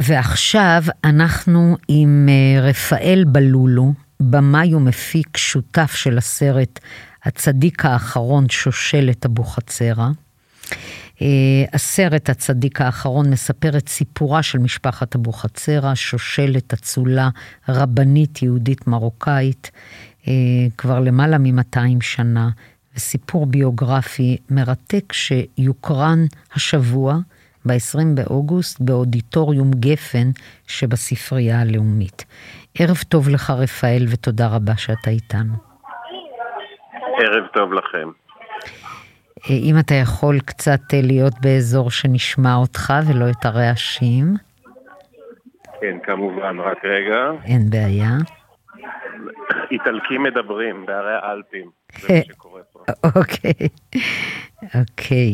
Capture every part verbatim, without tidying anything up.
ועכשיו אנחנו עם רפאל בלולו, במאי ומפיק שותף של הסרט הצדיק האחרון, שושלת אבוחצירא. הסרט הצדיק האחרון מספר את סיפורה של משפחת אבוחצירא, שושלת אצולה רבנית יהודית מרוקאית, כבר למעלה מ-מאתיים שנה, וסיפור ביוגרפי מרתק שיוקרן השבוע, ב-עשרים באוגוסט, באודיטוריום גפן שבספרייה הלאומית. ערב טוב לך רפאל, ותודה רבה שאתה איתנו. ערב טוב לכם. אם אתה יכול קצת להיות באזור שנשמע אותך ולא את הרעשים. כן, כמובן, רק רגע. אין בעיה. איטלקים מדברים בערי האלפים, זה מה שקורה פה. אוקיי, אוקיי.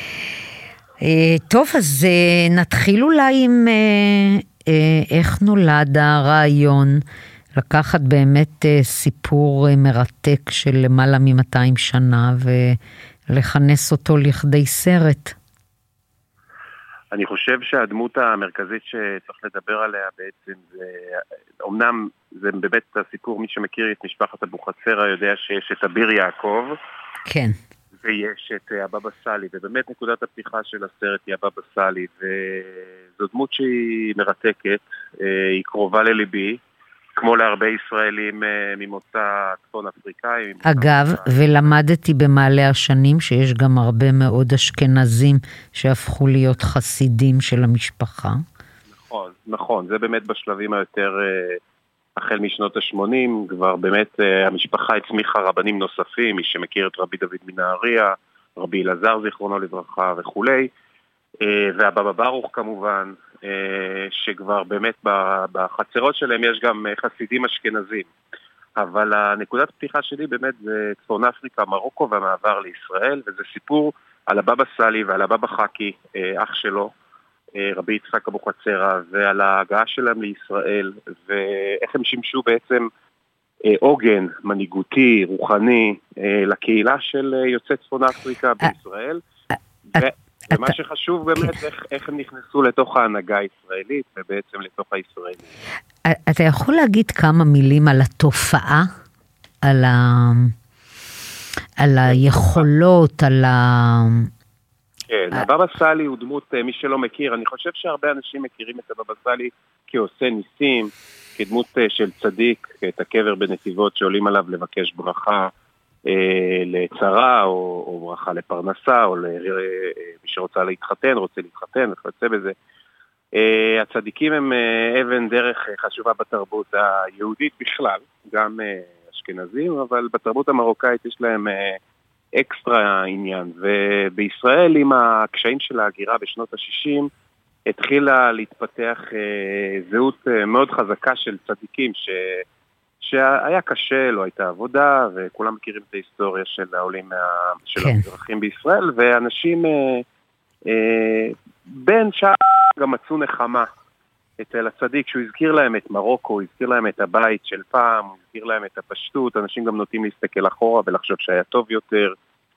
טוב, אז נתחיל אולי עם איך נולד הרעיון לקחת באמת סיפור מרתק של למעלה מ-מאתיים שנה ולכנס אותו לכדי סרט. אני חושב שהדמות המרכזית שצריך לדבר עליה בעצם זה, אמנם זה באמת הסיפור, מי שמכיר את משפחת אבוחצירא יודע שיש את אביר יעקב. כן. ויש את הבבא סאלי, ובאמת נקודת הפתיחה של הסרט היא הבבא סאלי, וזו דמות שהיא מרתקת, היא קרובה לליבי, כמו להרבה ישראלים ממוצא צפון אפריקאי. אגב, ולמדתי במעלה השנים שיש גם הרבה מאוד אשכנזים שהפכו להיות חסידים של המשפחה. נכון, נכון, זה באמת בשלבים היותר, החל משנות ה-שמונים, כבר באמת המשפחה הצמיחה רבנים נוספים, מי שמכיר את רבי דוד מנהריה, רבי אלעזר זיכרונו לברכה וכולי, והבבא ברוך כמובן, שכבר באמת בחצרות שלהם יש גם חסידים אשכנזים. אבל הנקודת פתיחה שלי באמת זה צפון אפריקה, מרוקו והמעבר לישראל, וזה סיפור על הבבא סאלי ועל הבבא חכי, אח שלו, רבי יצחק אבוחצירא, ועל ההגעה שלהם לישראל, ואיך הם שימשו בעצם עוגן מנהיגותי, רוחני, לקהילה של יוצאי צפון אפריקה בישראל. ומה שחשוב באמת, איך הם נכנסו לתוך ההנהגה הישראלית, ובעצם לתוך הישראלים. אתה יכול להגיד כמה מילים על התופעה, על היכולות, על ה... כן, הבבא סאלי הוא דמות, מי שלא מכיר, אני חושב שהרבה אנשים מכירים את הבבא סאלי כעושה ניסים, כדמות של צדיק, את הקבר בנתיבות שעולים עליו לבקש ברכה אה, לצרה, או, או ברכה לפרנסה, או למי שרוצה להתחתן, רוצה להתחתן, וכיוצא בזה. אה, הצדיקים הם אה, אבן דרך חשובה בתרבות היהודית בכלל, גם אה, אשכנזים, אבל בתרבות המרוקאית יש להם... אה, אקסטרה עניין, ובישראל עם הקשיים של ההגירה בשנות ה-שישים התחילה להתפתח אה, זהות אה, מאוד חזקה של צדיקים ש... שהיה קשה, לא הייתה עבודה, וכולם מכירים את ההיסטוריה של העולים מה... של כן. המזרחים בישראל, ואנשים אה, אה, בין שעה גם מצאו נחמה אצל הצדיק, שהוא הזכיר להם את מרוקו, הוא הזכיר להם את הבית של פעם, הוא הזכיר להם את הפשטות, אנשים גם נוטים להסתכל אחורה ולחשוב שהיה טוב יותר,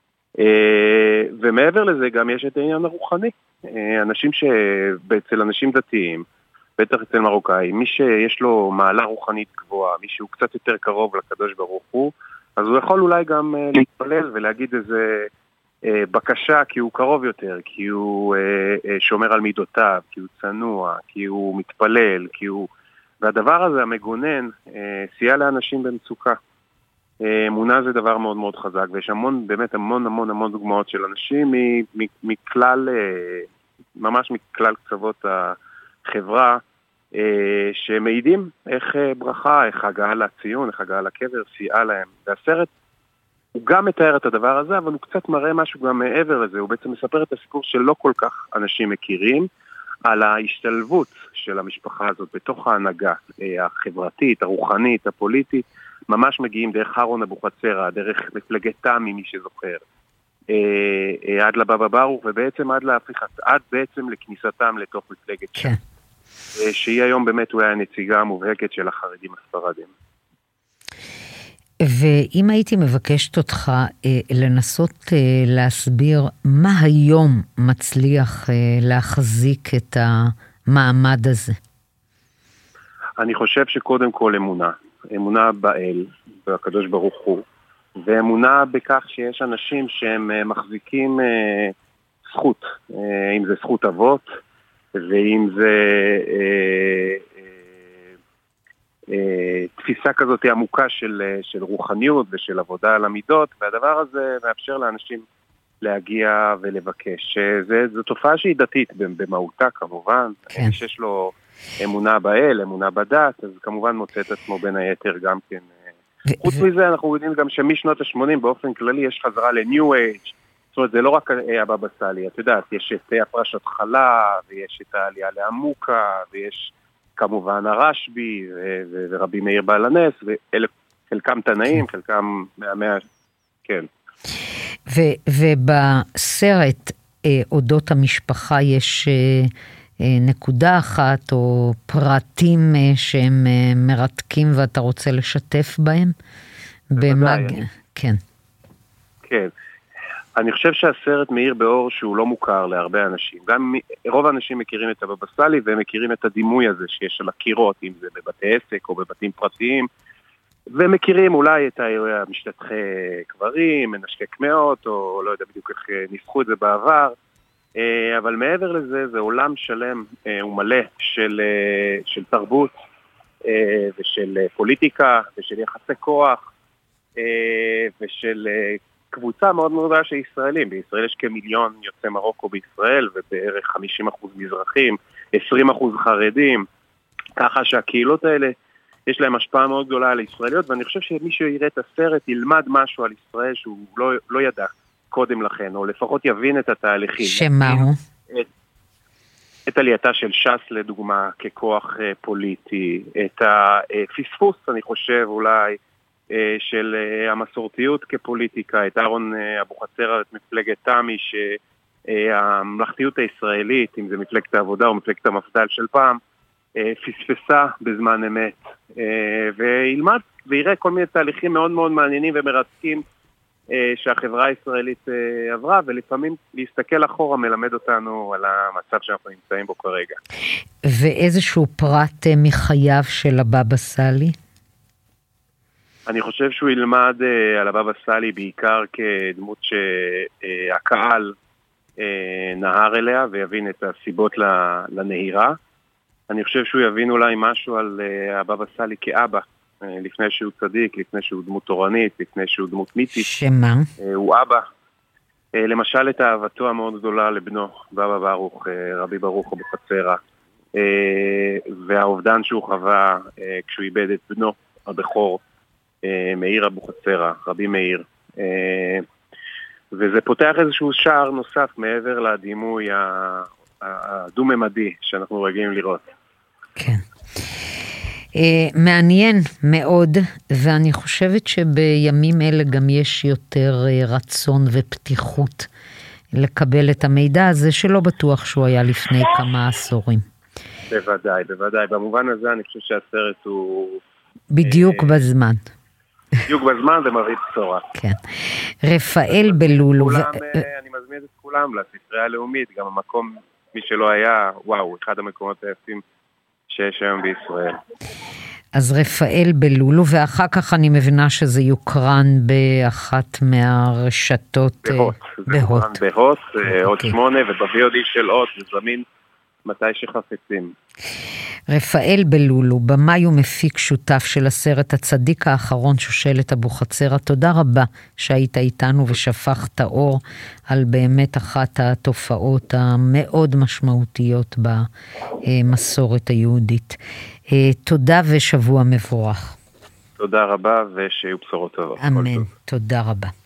ומעבר לזה גם יש את העניין הרוחני, אנשים שאצל אנשים דתיים, בטח אצל מרוקאים, מי שיש לו מעלה רוחנית גבוהה, מי שהוא קצת יותר קרוב לקדוש ברוך הוא, אז הוא יכול אולי גם להתפלל ולהגיד איזה בקשה, כי הוא קרוב יותר, כי הוא שומר על מידותיו, כי הוא צנוע, כי הוא מתפלל, כי הוא... והדבר הזה, המגונן, סייע לאנשים במצוקה. אמונה זה דבר מאוד מאוד חזק, ויש המון, באמת המון המון המון דוגמאות של אנשים מכלל, ממש מכלל קצוות החברה, שמעידים איך ברכה, איך הגעה לציון, איך הגעה לקבר, סייעה להם. והסרט הוא גם מתאר את הדבר הזה, אבל הוא קצת מראה משהו גם מעבר לזה, הוא בעצם מספר את הסיפור שלא כל כך אנשים מכירים, על ההשתלבות של המשפחה הזאת בתוך ההנהגה החברתית, הרוחנית, הפוליטית, ממש מגיעים דרך אהרון אבוחצירא, דרך מפלגת תמי, מי שזוכר, עד לבבא ברוך, ובעצם עד להפיכת, עד בעצם לכניסתם לתוך מפלגת כן. שהיא היום באמת הוא היה הנציגה המובהקת של החרדים הספרדים. ואם הייתי מבקשת אותך אה, לנסות אה, להסביר מה היום מצליח אה, להחזיק את המעמד הזה? אני חושב שקודם כל אמונה. אמונה באל, בקדוש ברוך הוא, ואמונה בכך שיש אנשים שהם מחזיקים אה, זכות, אה, אם זה זכות אבות, ואם זה אה, אה, אה, תפיסה כזאת עמוקה של, של רוחניות ושל עבודה על המידות, והדבר הזה מאפשר לאנשים להגיע ולבקש. זה, זו תופעה שהיא דתית במהותה כמובן, כן. שיש לו אמונה באל, אמונה בדת, אז כמובן מוצא את עצמו בין היתר גם כן. ו- חוץ ו- מזה אנחנו יודעים גם שמשנות ה-שמונים באופן כללי יש חזרה ל-New Age, זאת אומרת זה לא רק הבבא סאלי, את יודעת, יש את הפרשת חלה, ויש את העלייה לעמוקה, ויש כמובן הרשב"י, ו- ו- ורבי מאיר בעל הנס, וחלקם תנאים, כן. חלקם מהמאה, כן. ו- ובסרט אה, אודות המשפחה יש אה, אה, נקודה אחת או פרטים אה, שהם אה, מרתקים ואתה רוצה לשתף בהם? במג... אני... כן. כן. אני חושב שהסרט מאיר באור שהוא לא מוכר להרבה אנשים. גם רוב האנשים מכירים את הבבא סאלי והם מכירים את הדימוי הזה שיש על הקירות, אם זה בבתי עסק או בבתים פרטיים. ומכירים אולי את המשתתחי קברים, מנשקי קמעות, או לא יודע בדיוק איך ניסחו את זה בעבר, אבל מעבר לזה, זה עולם שלם ומלא של, של תרבות, ושל פוליטיקה, ושל יחסי כוח, ושל קבוצה מאוד מאוד גדולה של ישראלים. בישראל יש כמיליון יוצאי מרוקו בישראל, ובערך חמישים אחוז מזרחים, עשרים אחוז חרדים, ככה שהקהילות האלה, יש להם השפעה מאוד גדולה על ישראליות, ואני חושב שמי שיראה את הסרט ילמד משהו על ישראל שהוא לא, לא ידע קודם לכן, או לפחות יבין את התהליכים. שמה הוא? את, את עלייתה של ש"ס לדוגמה ככוח uh, פוליטי, את הפספוס אני חושב אולי uh, של uh, המסורתיות כפוליטיקה, את אהרון uh, אבוחצירא, את מפלגת תמי, שהממלכתיות uh, הישראלית, אם זה מפלגת העבודה או מפלגת המפד"ל של פעם, פספסה בזמן אמת, וילמד ויראה כל מיני תהליכים מאוד מאוד מעניינים ומרתקים שהחברה הישראלית עברה, ולפעמים להסתכל אחורה מלמד אותנו על המצב שאנחנו נמצאים בו כרגע. ואיזשהו פרט מחייו של הבבא סאלי? אני חושב שהוא ילמד על הבבא סאלי בעיקר כדמות שהקהל נהר אליה ויבין את הסיבות לנהירה. אני חושב שהוא יבין אולי משהו על uh, הבבא סאלי כאבא, uh, לפני שהוא צדיק, לפני שהוא דמות תורנית, לפני שהוא דמות מיתית. שמה? Uh, הוא אבא. Uh, למשל את אהבתו המאוד גדולה לבנו, בבא ברוך, uh, רבי ברוך אבוחצירא, uh, והאובדן שהוא חווה uh, כשהוא איבד את בנו הבכור, uh, מאיר אבוחצירא, רבי מאיר. Uh, וזה פותח איזשהו שער נוסף מעבר לדימוי הדו-ממדי שאנחנו רגילים לראות. כן. מעניין מאוד, ואני חושבת שבימים אלה גם יש יותר רצון ופתיחות לקבל את המידע הזה, שלא בטוח שהוא היה לפני כמה עשורים. בוודאי, בוודאי. במובן הזה אני חושב שהסרט הוא... בדיוק בזמן. בדיוק בזמן ומביא בשורה. כן. רפאל בלולו. אני מזמין את כולם לספרייה הלאומית, גם המקום, מי שלא היה, וואו, אחד המקומות היפים שיש היום בישראל. אז רפאל בלולו, ואחר כך אני מבינה שזה יוקרן באחת מהרשתות. בהוט. בהוט. בהוט, עוד שמונה, ובביודי של הוט, זמין מתי שחפצים. רפאל בלולו, במאי ומפיק שותף של הסרט הצדיק האחרון שושלת אבוחצירא, תודה רבה שהיית איתנו ושפכת אור על באמת אחת התופעות המאוד משמעותיות במסורת היהודית. תודה ושבוע מבורך. תודה רבה ושיהיו בשורות טובות. אמן, תודה רבה.